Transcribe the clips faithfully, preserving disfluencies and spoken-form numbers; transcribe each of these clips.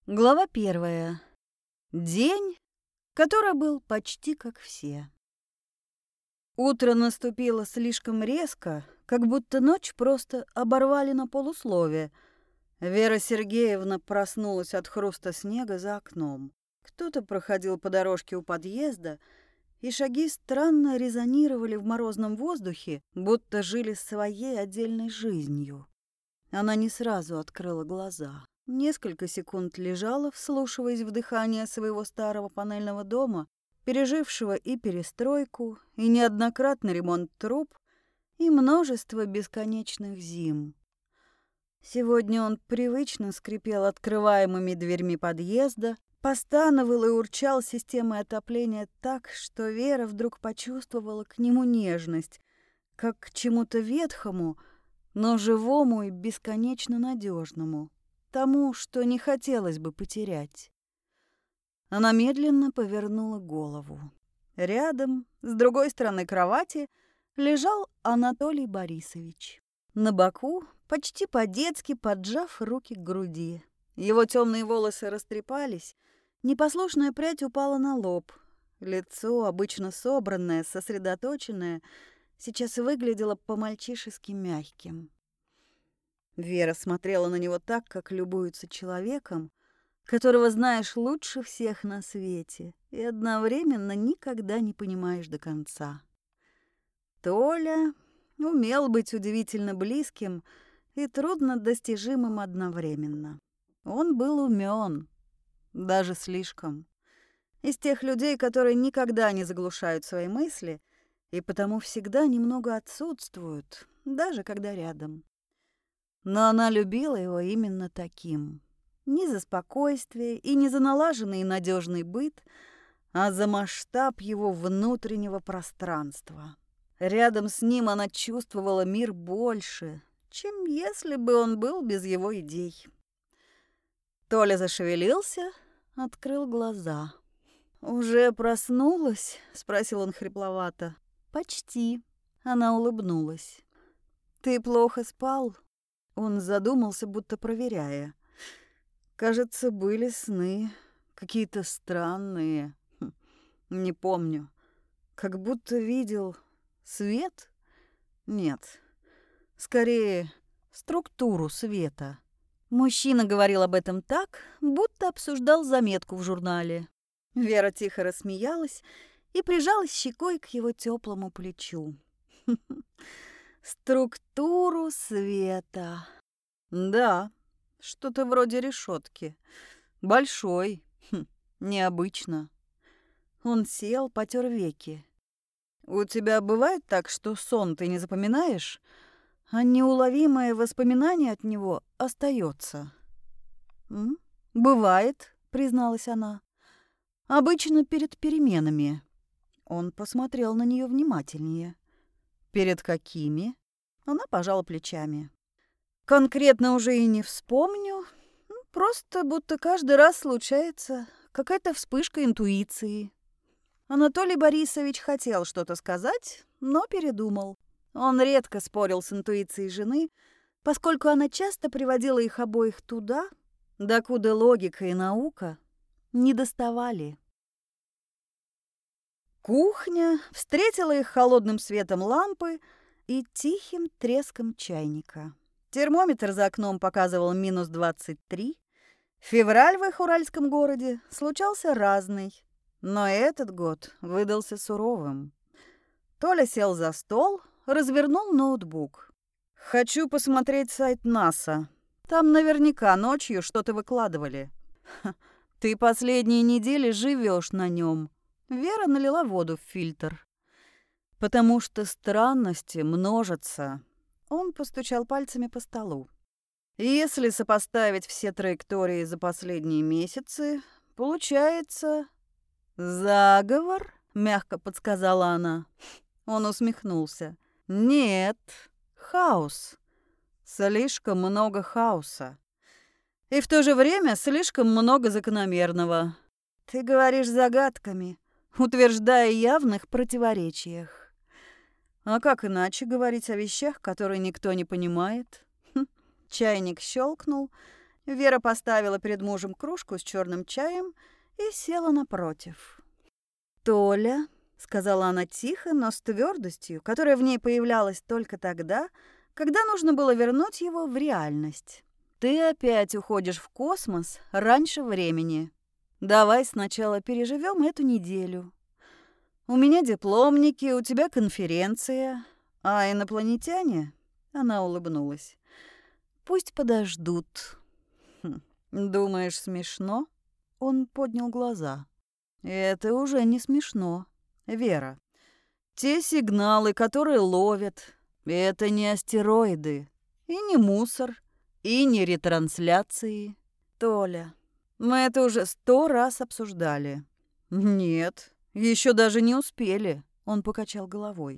Глава первая. День, который был почти как все. Утро наступило слишком резко, как будто ночь просто оборвали на полуслове. Вера Сергеевна проснулась от хруста снега за окном. Кто-то проходил по дорожке у подъезда, и шаги странно резонировали в морозном воздухе, будто жили своей отдельной жизнью. Она не сразу открыла глаза. Несколько секунд лежала, вслушиваясь в дыхание своего старого панельного дома, пережившего и перестройку, и неоднократный ремонт труб, и множество бесконечных зим. Сегодня он привычно скрипел открываемыми дверьми подъезда, постановал и урчал системой отопления так, что Вера вдруг почувствовала к нему нежность, как к чему-то ветхому, но живому и бесконечно надежному. Тому, что не хотелось бы потерять. Она медленно повернула голову. Рядом, с другой стороны кровати, лежал Анатолий Борисович. На боку, почти по-детски поджав руки к груди. Его темные волосы растрепались, непослушная прядь упала на лоб. Лицо, обычно собранное, сосредоточенное, сейчас выглядело по-мальчишески мягким. Вера смотрела на него так, как любуется человеком, которого знаешь лучше всех на свете и одновременно никогда не понимаешь до конца. Толя умел быть удивительно близким и труднодостижимым одновременно. Он был умен, даже слишком. Из тех людей, которые никогда не заглушают свои мысли и потому всегда немного отсутствуют, даже когда рядом. Но она любила его именно таким. Не за спокойствие и не за налаженный и надежный быт, а за масштаб его внутреннего пространства. Рядом с ним она чувствовала мир больше, чем если бы он был без его идей. Толя зашевелился, открыл глаза. «Уже проснулась?» — спросил он хрипловато. «Почти». Она улыбнулась. «Ты плохо спал?» Он задумался, будто проверяя. Кажется, были сны, какие-то странные. Хм, не помню. Как будто видел свет? Нет. Скорее, структуру света. Мужчина говорил об этом так, будто обсуждал заметку в журнале. Вера тихо рассмеялась и прижалась щекой к его теплому плечу. Структуру света. Да, что-то вроде решетки. Большой. Хм, необычно. Он сел, потер веки. У тебя бывает так, что сон ты не запоминаешь, а неуловимое воспоминание от него остается? М? Бывает, призналась она. Обычно перед переменами. Он посмотрел на нее внимательнее. «Перед какими?» Она пожала плечами. «Конкретно уже и не вспомню. Просто будто каждый раз случается какая-то вспышка интуиции». Анатолий Борисович хотел что-то сказать, но передумал. Он редко спорил с интуицией жены, поскольку она часто приводила их обоих туда, докуда логика и наука не доставали. Кухня встретила их холодным светом лампы и тихим треском чайника. Термометр за окном показывал минус двадцать три. Февраль в их уральском городе случался разный, но этот год выдался суровым. Толя сел за стол, развернул ноутбук. «Хочу посмотреть сайт НАСА. Там наверняка ночью что-то выкладывали». Ха, «Ты последние недели живешь на нем». Вера налила воду в фильтр. «Потому что странности множатся». Он постучал пальцами по столу. «Если сопоставить все траектории за последние месяцы, получается...» «Заговор?» — мягко подсказала она. Он усмехнулся. «Нет, хаос. Слишком много хаоса. И в то же время слишком много закономерного. Ты говоришь загадками, утверждая явных противоречиях. А как иначе говорить о вещах, которые никто не понимает?» Хм. Чайник щелкнул, Вера поставила перед мужем кружку с черным чаем и села напротив. «Толя», — сказала она тихо, но с твердостью, которая в ней появлялась только тогда, когда нужно было вернуть его в реальность. «Ты опять уходишь в космос раньше времени. Давай сначала переживем эту неделю. У меня дипломники, у тебя конференция, а инопланетяне...» Она улыбнулась. «Пусть подождут». Хм, «Думаешь, смешно?» Он поднял глаза. «Это уже не смешно, Вера. Те сигналы, которые ловят, это не астероиды, и не мусор, и не ретрансляции. Толя, мы это уже сто раз обсуждали». «Нет, еще даже не успели», — он покачал головой.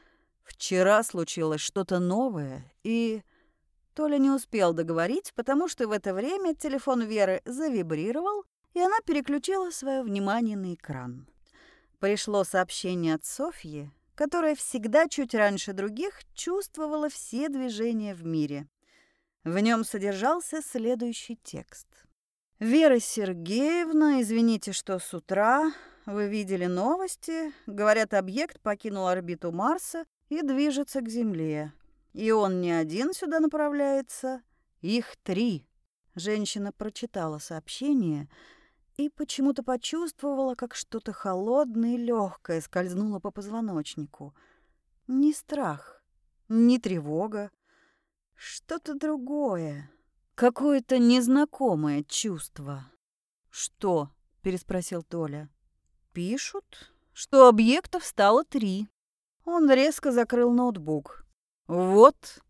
«Вчера случилось что-то новое, и...» Толя не успел договорить, потому что в это время телефон Веры завибрировал, и она переключила свое внимание на экран. Пришло сообщение от Софьи, которая всегда чуть раньше других чувствовала все движения в мире. В нем содержался следующий текст. «Вера Сергеевна, извините, что с утра. Вы видели новости. Говорят, объект покинул орбиту Марса и движется к Земле. И он не один сюда направляется. Их три». Женщина прочитала сообщение и почему-то почувствовала, как что-то холодное и легкое скользнуло по позвоночнику. Не страх, не тревога, что-то другое, какое-то незнакомое чувство. «Что?» — переспросил Толя. «Пишут, что объектов стало три». Он резко закрыл ноутбук. «Вот».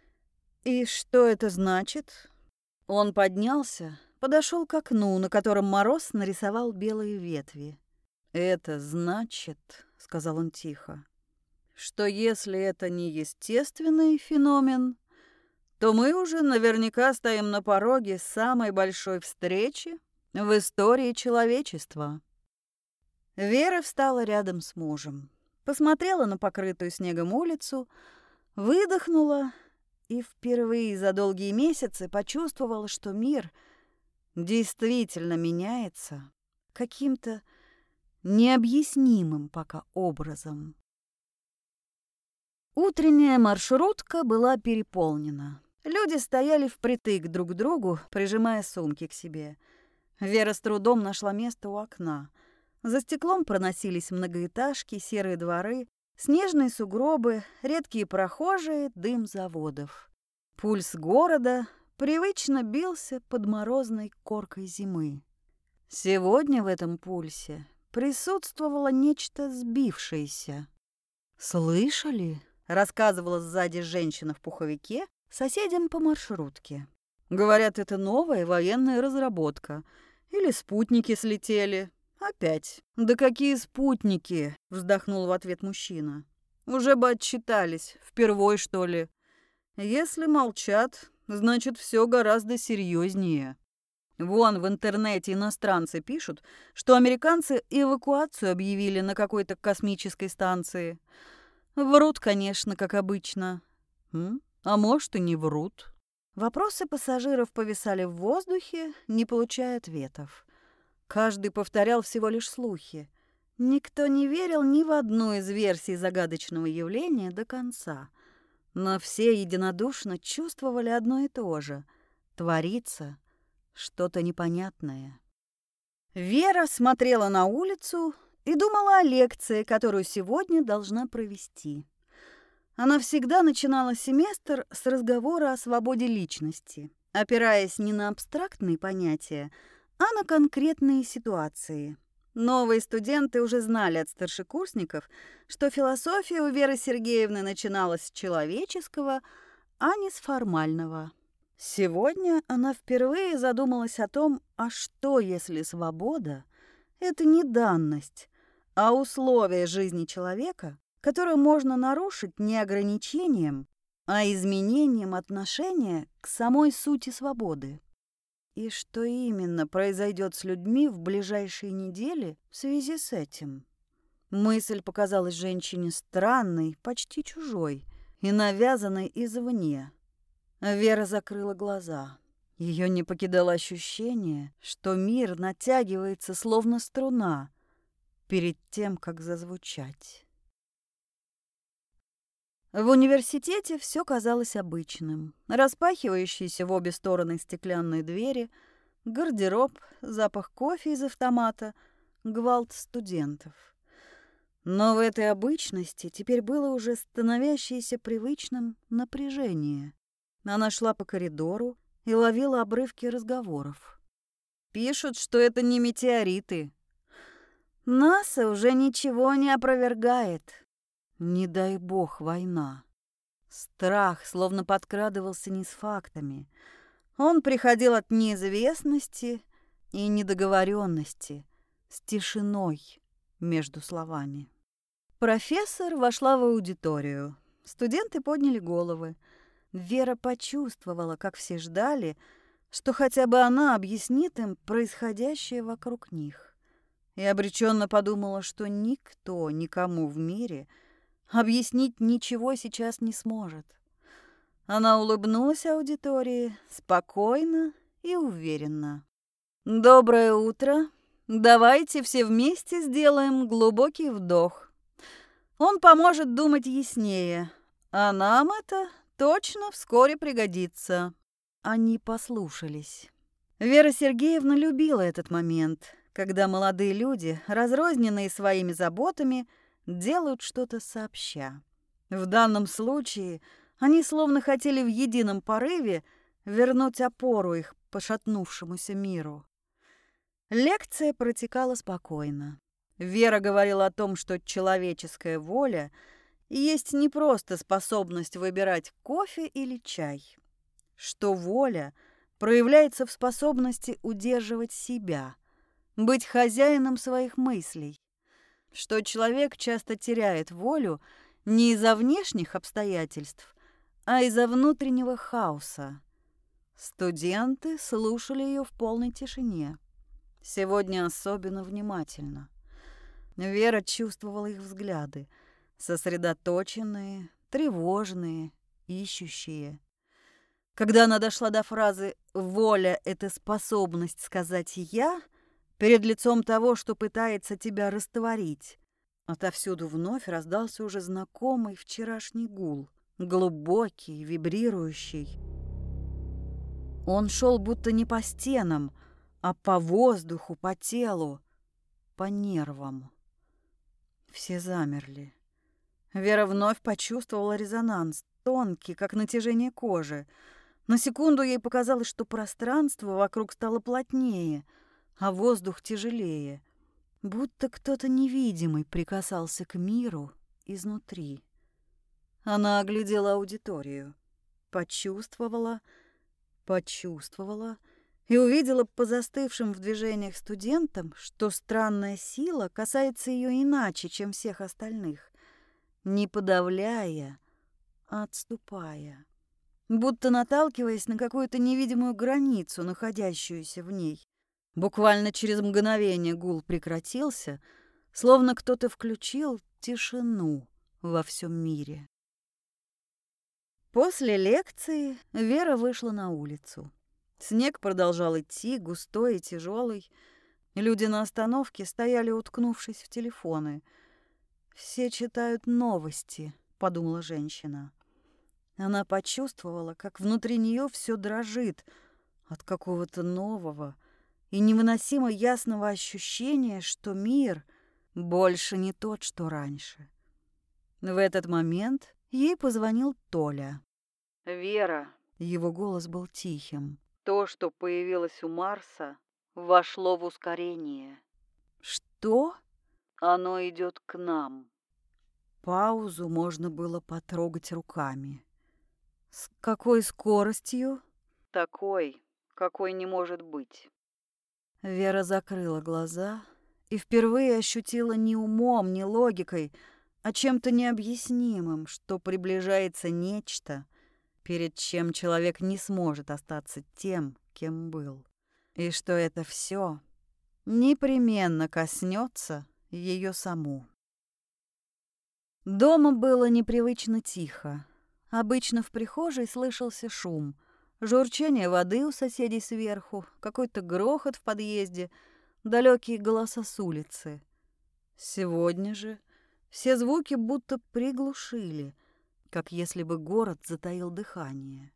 «И что это значит?» Он поднялся, подошел к окну, на котором мороз нарисовал белые ветви. «Это значит, — сказал он тихо, — что если это не естественный феномен, то мы уже наверняка стоим на пороге самой большой встречи в истории человечества». Вера встала рядом с мужем, посмотрела на покрытую снегом улицу, выдохнула и впервые за долгие месяцы почувствовала, что мир действительно меняется каким-то необъяснимым пока образом. Утренняя маршрутка была переполнена. Люди стояли впритык друг к другу, прижимая сумки к себе. Вера с трудом нашла место у окна. За стеклом проносились многоэтажки, серые дворы, снежные сугробы, редкие прохожие, дым заводов. Пульс города привычно бился под морозной коркой зимы. Сегодня в этом пульсе присутствовало нечто сбившееся. «Слышали?» — рассказывала сзади женщина в пуховике соседям по маршрутке. «Говорят, это новая военная разработка. Или спутники слетели. Опять». «Да какие спутники?» — вздохнул в ответ мужчина. «Уже бы отчитались. Впервой, что ли? Если молчат, значит, все гораздо серьезнее. Вон в интернете иностранцы пишут, что американцы эвакуацию объявили на какой-то космической станции. Врут, конечно, как обычно. М? А может, и не врут». Вопросы пассажиров повисали в воздухе, не получая ответов. Каждый повторял всего лишь слухи. Никто не верил ни в одну из версий загадочного явления до конца. Но все единодушно чувствовали одно и то же. Творится что-то непонятное. Вера смотрела на улицу и думала о лекции, которую сегодня должна провести. Она всегда начинала семестр с разговора о свободе личности, опираясь не на абстрактные понятия, а на конкретные ситуации. Новые студенты уже знали от старшекурсников, что философия у Веры Сергеевны начиналась с человеческого, а не с формального. Сегодня она впервые задумалась о том, а что, если свобода — это не данность, а условие жизни человека, которое можно нарушить не ограничением, а изменением отношения к самой сути свободы. И что именно произойдет с людьми в ближайшие недели в связи с этим? Мысль показалась женщине странной, почти чужой и навязанной извне. Вера закрыла глаза. Ее не покидало ощущение, что мир натягивается словно струна перед тем, как зазвучать. В университете все казалось обычным. Распахивающиеся в обе стороны стеклянные двери, гардероб, запах кофе из автомата, гвалт студентов. Но в этой обычности теперь было уже становящееся привычным напряжение. Она шла по коридору и ловила обрывки разговоров. Пишут, что это не метеориты. НАСА уже ничего не опровергает. Не дай бог война. Страх словно подкрадывался не с фактами. Он приходил от неизвестности и недоговоренности, с тишиной между словами. Профессор вошла в аудиторию. Студенты подняли головы. Вера почувствовала, как все ждали, что хотя бы она объяснит им происходящее вокруг них. И обреченно подумала, что никто никому в мире объяснить ничего сейчас не сможет. Она улыбнулась аудитории спокойно и уверенно. «Доброе утро. Давайте все вместе сделаем глубокий вдох. Он поможет думать яснее, а нам это точно вскоре пригодится». Они послушались. Вера Сергеевна любила этот момент, когда молодые люди, разрозненные своими заботами, делают что-то сообща. В данном случае они словно хотели в едином порыве вернуть опору их пошатнувшемуся миру. Лекция протекала спокойно. Вера говорила о том, что человеческая воля есть не просто способность выбирать кофе или чай, что воля проявляется в способности удерживать себя, быть хозяином своих мыслей, что человек часто теряет волю не из-за внешних обстоятельств, а из-за внутреннего хаоса. Студенты слушали ее в полной тишине. Сегодня особенно внимательно. Вера чувствовала их взгляды, сосредоточенные, тревожные, ищущие. Когда она дошла до фразы «воля – это способность сказать «я», перед лицом того, что пытается тебя растворить, отовсюду вновь раздался уже знакомый вчерашний гул, глубокий, вибрирующий. Он шел будто не по стенам, а по воздуху, по телу, по нервам. Все замерли. Вера вновь почувствовала резонанс, тонкий, как натяжение кожи. На секунду ей показалось, что пространство вокруг стало плотнее, а воздух тяжелее, будто кто-то невидимый прикасался к миру изнутри. Она оглядела аудиторию, почувствовала, почувствовала и увидела по застывшим в движениях студентам, что странная сила касается ее иначе, чем всех остальных, не подавляя, а отступая, будто наталкиваясь на какую-то невидимую границу, находящуюся в ней. Буквально через мгновение гул прекратился, словно кто-то включил тишину во всем мире. После лекции Вера вышла на улицу. Снег продолжал идти, густой и тяжелый. Люди на остановке стояли, уткнувшись в телефоны. «Все читают новости», — подумала женщина. Она почувствовала, как внутри нее все дрожит от какого-то нового и невыносимо ясного ощущения, что мир больше не тот, что раньше. В этот момент ей позвонил Толя. «Вера», — его голос был тихим, — «то, что появилось у Марса, вошло в ускорение». «Что?» «Оно идет к нам». Паузу можно было потрогать руками. «С какой скоростью?» «Такой, какой не может быть». Вера закрыла глаза и впервые ощутила не умом, не логикой, а чем-то необъяснимым, что приближается нечто, перед чем человек не сможет остаться тем, кем был, и что это все непременно коснется ее саму. Дома было непривычно тихо. Обычно в прихожей слышался шум. Журчание воды у соседей сверху, какой-то грохот в подъезде, далекие голоса с улицы. Сегодня же все звуки будто приглушили, как если бы город затаил дыхание.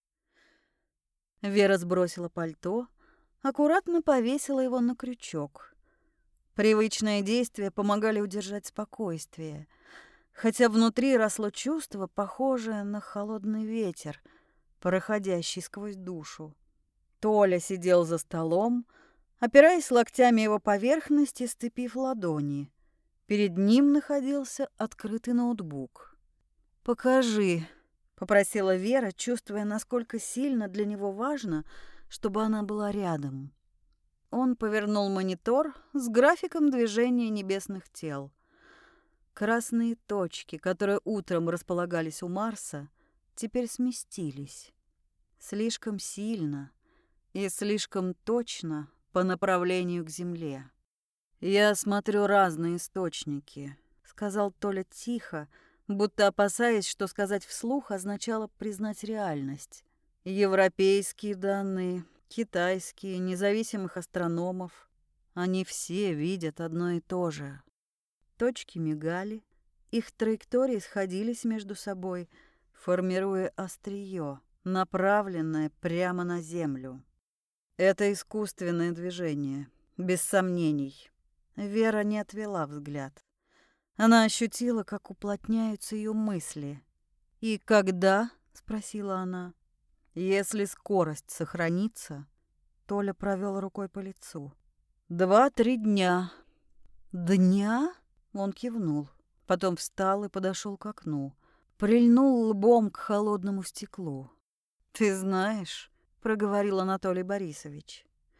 Вера сбросила пальто, аккуратно повесила его на крючок. Привычные действия помогали удержать спокойствие, хотя внутри росло чувство, похожее на холодный ветер, проходящий сквозь душу. Толя сидел за столом, опираясь локтями его поверхности, сцепив ладони. Перед ним находился открытый ноутбук. «Покажи», — попросила Вера, чувствуя, насколько сильно для него важно, чтобы она была рядом. Он повернул монитор с графиком движения небесных тел. Красные точки, которые утром располагались у Марса, теперь сместились. Слишком сильно и слишком точно по направлению к Земле. «Я смотрю разные источники», — сказал Толя тихо, будто опасаясь, что сказать вслух означало признать реальность. «Европейские данные, китайские, независимых астрономов. Они все видят одно и то же». Точки мигали, их траектории сходились между собой, формируя острие, направленное прямо на Землю. «Это искусственное движение, без сомнений». Вера не отвела взгляд. Она ощутила, как уплотняются ее мысли. «И когда?» — спросила она. «Если скорость сохранится...» Толя провел рукой по лицу. «Два-три дня». «Дня?» — он кивнул. Потом встал и подошел к окну. Прильнул лбом к холодному стеклу. «Ты знаешь...» — проговорил Анатолий Борисович.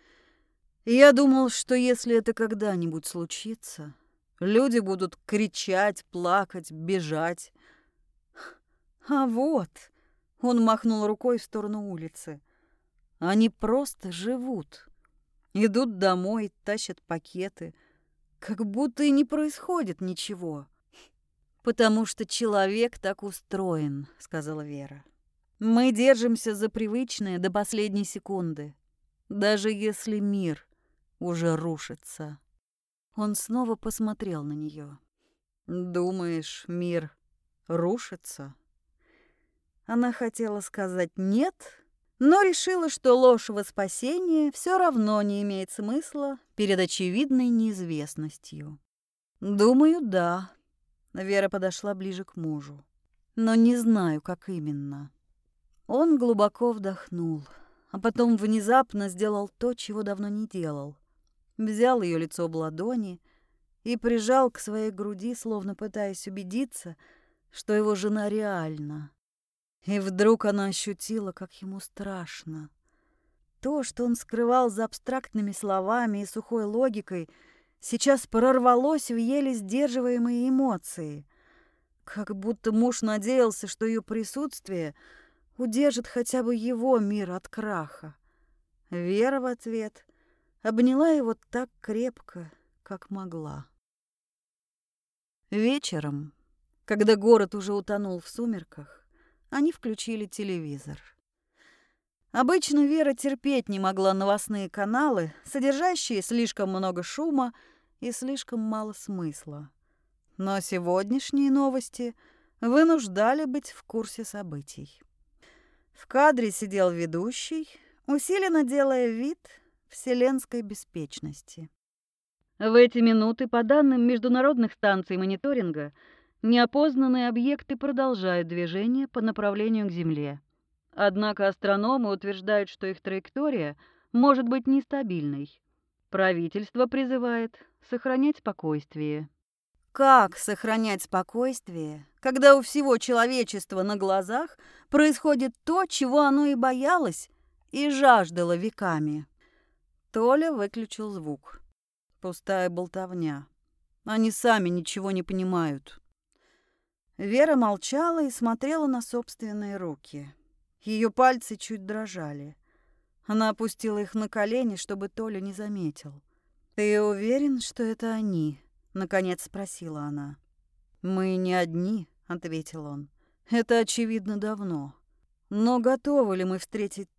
«Я думал, что если это когда-нибудь случится, люди будут кричать, плакать, бежать. А вот...» — он махнул рукой в сторону улицы. «Они просто живут. Идут домой, тащат пакеты. Как будто и не происходит ничего». «Потому что человек так устроен», — сказала Вера. «Мы держимся за привычное до последней секунды, даже если мир уже рушится». Он снова посмотрел на нее. «Думаешь, мир рушится?» Она хотела сказать «нет», но решила, что ложь во спасение все равно не имеет смысла перед очевидной неизвестностью. «Думаю, да». Вера подошла ближе к мужу. «Но не знаю, как именно». Он глубоко вдохнул, а потом внезапно сделал то, чего давно не делал. Взял ее лицо в ладони и прижал к своей груди, словно пытаясь убедиться, что его жена реальна. И вдруг она ощутила, как ему страшно. То, что он скрывал за абстрактными словами и сухой логикой, сейчас прорвалось в еле сдерживаемые эмоции. Как будто муж надеялся, что ее присутствие удержит хотя бы его мир от краха. Вера в ответ обняла его так крепко, как могла. Вечером, когда город уже утонул в сумерках, они включили телевизор. Обычно Вера терпеть не могла новостные каналы, содержащие слишком много шума и слишком мало смысла. Но сегодняшние новости вынуждали быть в курсе событий. В кадре сидел ведущий, усиленно делая вид вселенской беспечности. В эти минуты, по данным международных станций мониторинга, неопознанные объекты продолжают движение по направлению к Земле. Однако астрономы утверждают, что их траектория может быть нестабильной. Правительство призывает сохранять спокойствие. Как сохранять спокойствие, когда у всего человечества на глазах происходит то, чего оно и боялось, и жаждало веками? Толя выключил звук. Пустая болтовня. Они сами ничего не понимают. Вера молчала и смотрела на собственные руки. Ее пальцы чуть дрожали. Она опустила их на колени, чтобы Толя не заметил. «Ты уверен, что это они?» — наконец спросила она. «Мы не одни», — ответил он. «Это очевидно давно. Но готовы ли мы встретить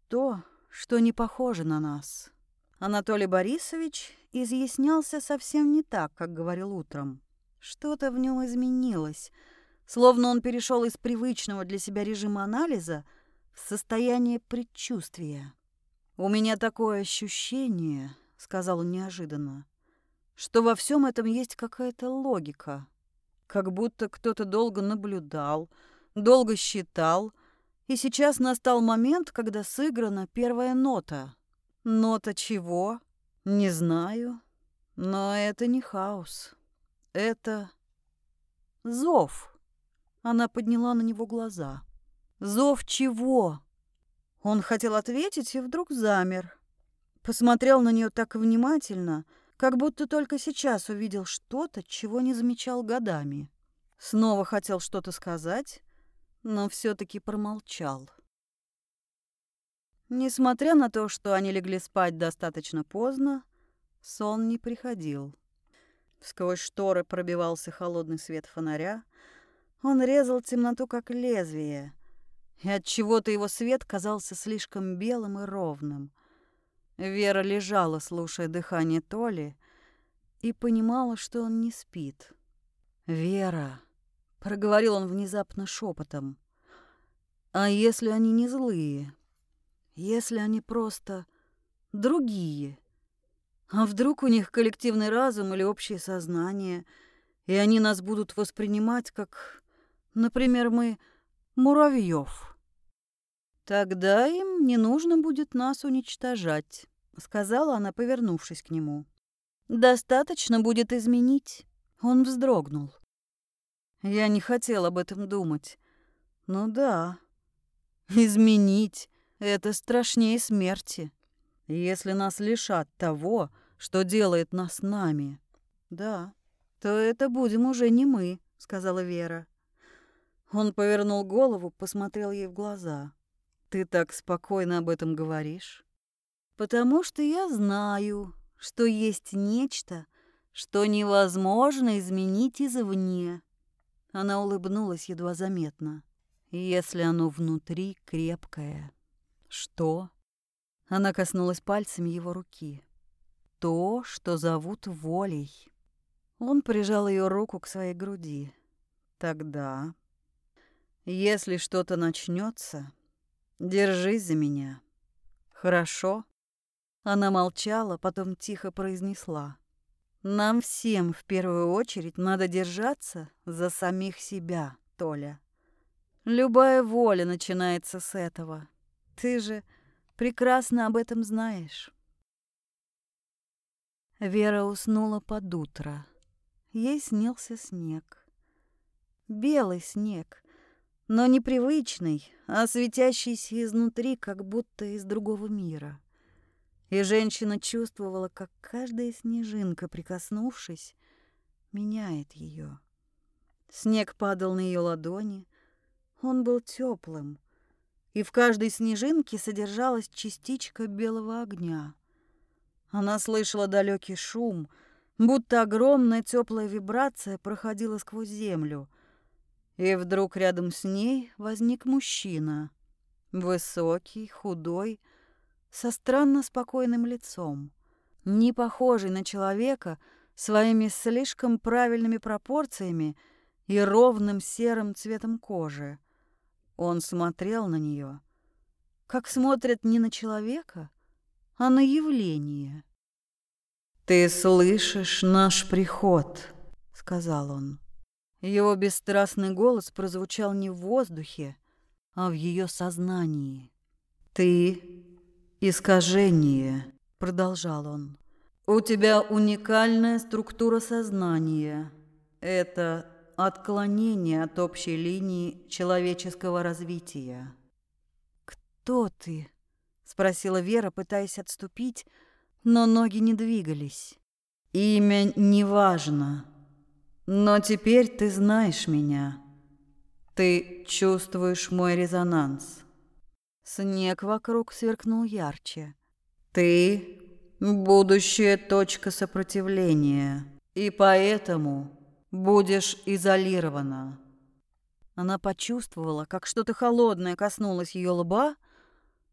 то, что не похоже на нас. Анатолий Борисович изъяснялся совсем не так, как говорил утром. Что-то в нем изменилось, словно он перешел из привычного для себя режима анализа в состояние предчувствия. «У меня такое ощущение, — сказал он неожиданно, — что во всем этом есть какая-то логика. Как будто кто-то долго наблюдал, долго считал, и сейчас настал момент, когда сыграна первая нота. Нота чего? Не знаю, но это не хаос. Это зов». Она подняла на него глаза. «Зов чего?» Он хотел ответить и вдруг замер. Посмотрел на нее так внимательно, как будто только сейчас увидел что-то, чего не замечал годами. Снова хотел что-то сказать, но все-таки промолчал. Несмотря на то, что они легли спать достаточно поздно, сон не приходил. Сквозь шторы пробивался холодный свет фонаря. Он резал темноту, как лезвие, и отчего-то его свет казался слишком белым и ровным. Вера лежала, слушая дыхание Толи, и понимала, что он не спит. «Вера», — проговорил он внезапно шепотом, — «а если они не злые? Если они просто другие? А вдруг у них коллективный разум или общее сознание, и они нас будут воспринимать как, например, мы муравьев? Тогда им не нужно будет нас уничтожать», — сказала она, повернувшись к нему. «Достаточно будет изменить». Он вздрогнул. «Я не хотел об этом думать. Ну да, изменить — это страшнее смерти. Если нас лишат того, что делает нас нами, да, то это будем уже не мы», — сказала Вера. Он повернул голову, посмотрел ей в глаза. «Ты так спокойно об этом говоришь?» «Потому что я знаю, что есть нечто, что невозможно изменить извне». Она улыбнулась едва заметно. «Если оно внутри крепкое». «Что?» Она коснулась пальцами его руки. «То, что зовут волей». Он прижал ее руку к своей груди. «Тогда, если что-то начнется, держись за меня. Хорошо?» Она молчала, потом тихо произнесла. «Нам всем в первую очередь надо держаться за самих себя, Толя. Любая воля начинается с этого. Ты же прекрасно об этом знаешь». Вера уснула под утро. Ей снился снег. Белый снег, но непривычный, а светящийся изнутри, как будто из другого мира. И женщина чувствовала, как каждая снежинка, прикоснувшись, меняет ее. Снег падал на ее ладони, он был теплым, и в каждой снежинке содержалась частичка белого огня. Она слышала далекий шум, будто огромная теплая вибрация проходила сквозь землю. И вдруг рядом с ней возник мужчина, высокий, худой, со странно спокойным лицом, не похожий на человека своими слишком правильными пропорциями и ровным серым цветом кожи. Он смотрел на нее, как смотрят не на человека, а на явление. «Ты слышишь наш приход», — сказал он. Его бесстрастный голос прозвучал не в воздухе, а в ее сознании. «Ты — искажение», — продолжал он. «У тебя уникальная структура сознания. Это отклонение от общей линии человеческого развития». «Кто ты?» — спросила Вера, пытаясь отступить, но ноги не двигались. «Имя не важно, но теперь ты знаешь меня. Ты чувствуешь мой резонанс». Снег вокруг сверкнул ярче. «Ты — будущая точка сопротивления, и поэтому будешь изолирована». Она почувствовала, как что-то холодное коснулось ее лба,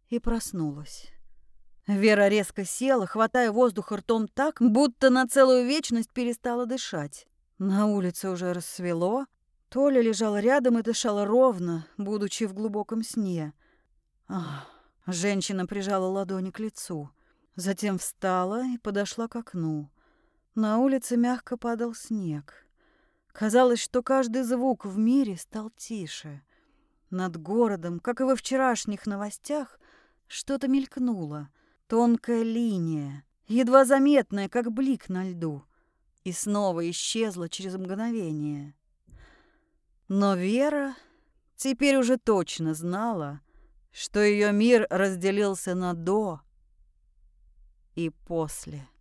и проснулась. Вера резко села, хватая воздух ртом так, будто на целую вечность перестала дышать. На улице уже рассвело. Толя лежал рядом и дышал ровно, будучи в глубоком сне. Ах, женщина прижала ладони к лицу. Затем встала и подошла к окну. На улице мягко падал снег. Казалось, что каждый звук в мире стал тише. Над городом, как и во вчерашних новостях, что-то мелькнуло. Тонкая линия, едва заметная, как блик на льду, и снова исчезла через мгновение. Но Вера теперь уже точно знала, что ее мир разделился на «до» и «после».